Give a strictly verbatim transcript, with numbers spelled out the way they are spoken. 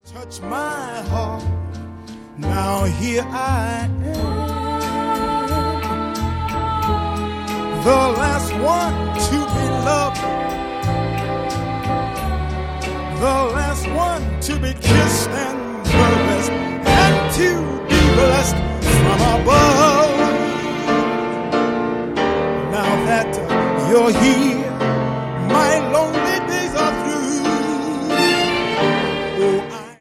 Touch my heart, now here I am, the last one to be loved, the last one to be kissed and caressed, and to be blessed from above. Now that you're here,